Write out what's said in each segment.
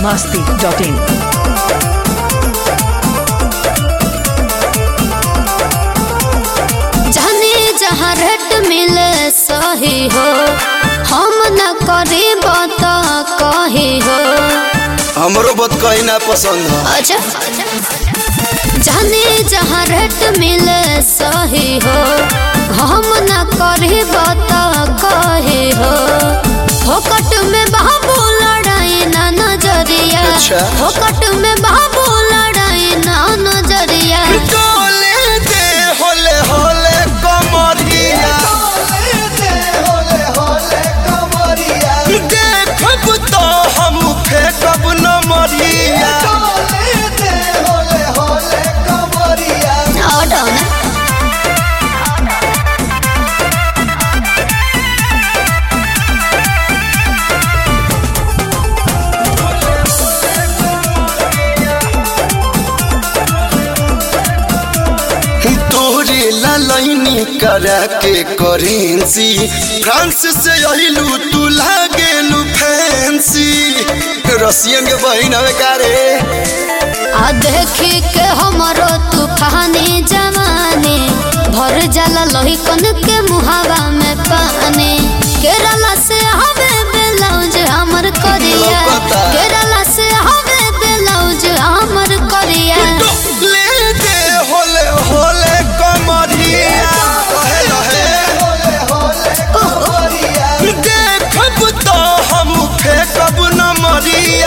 biharmasti.in जाने जहाँ rate मिले सही हो, हम न करी बात कही हो। हमरो बात कहीं ना पसंद है। अच्छा जाने जहाँ रेट मिले सही हो, हम न करी बात कही हो। फोकट में बाबू लड़ाई ना नजरिया, अच्छा। फोकट में बाबू लड़ाई ना नजरिया। डोले दे होले होले कमरिया, देखब तो हम फेंकब न मरिया। और डाउन है। तोरे लाइनी करा के करेंसी, फ्रांस से अहिलू तू लागेलू फैंसी। रसियन के बहिन हवे कारे, आ देखी के हमरो तूफानी जवानी, भर जाला लोही कन के मुहावा में पानी। केरला से हवे ब्लाउज हमर करिया, केरला से हवे ब्लाउज हमर करिया। ले दे होले होले कमरिया, देखब तो हम फेंकब न मरिया।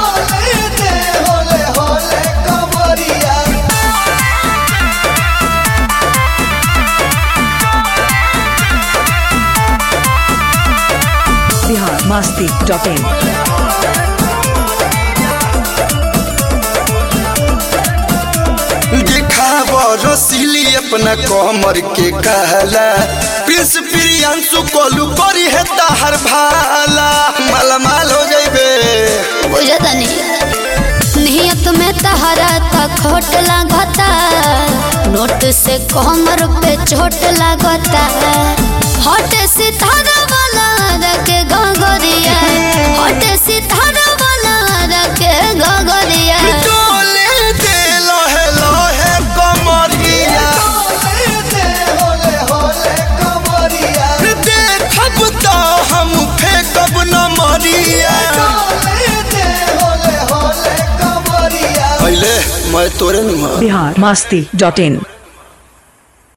biharmasti.in दिखाव रसीली अपना कमर के कहला, प्रिंस प्रियांशु कोलू करी है ताहर भाला। मालामाल हो जाइबे, बुझता नहीं नियत में तहरा था खोट लागता, नोट से कमर पे चोट लागता। हट सितारा वाला रखे गगरिया, हट सितारा वाला रखे गगरिया। डोले दे लोहे लोहे कमरिया, देखब तो हम फेंकब न मरिया। पहले मैं तोरे नुहा biharmasti.in